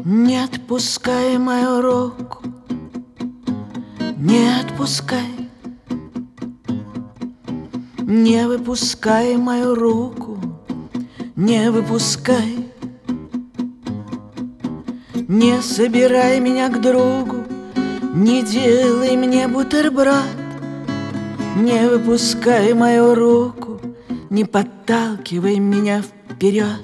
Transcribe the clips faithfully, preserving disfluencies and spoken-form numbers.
Не отпускай мою руку, не отпускай, не выпускай мою руку, не выпускай. Не собирай меня к другу, не делай мне бутерброд, не выпускай мою руку, не подталкивай меня вперед.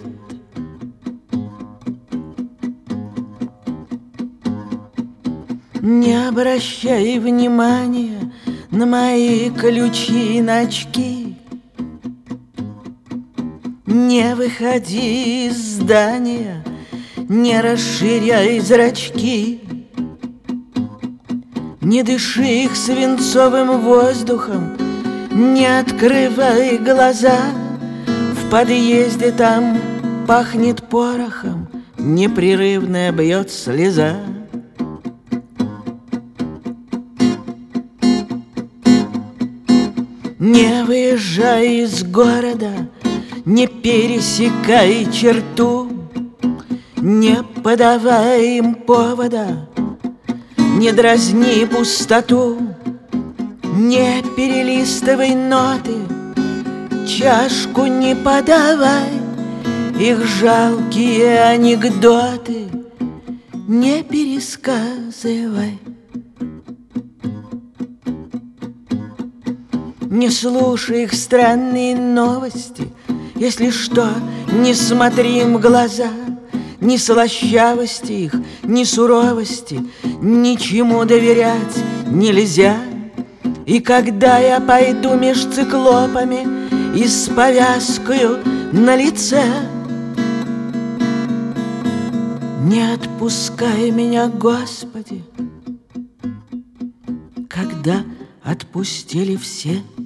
Не обращай внимания на мои ключи и на очки. Не выходи из здания, не расширяй зрачки. Не дыши их свинцовым воздухом, не открывай глаза. В подъезде там пахнет порохом, непрерывно бьет слеза. Не выезжай из города, не пересекай черту, не подавай им повода, не дразни пустоту. Не перелистывай ноты, чашку не подавай, их жалкие анекдоты не пересказывай. Не слушай их странные новости, если что, не смотри им в глаза. Ни слащавости их, ни суровости ничему доверять нельзя. И когда я пойду меж циклопами и с повязкою на лице, не отпускай меня, Господи, когда отпустили все.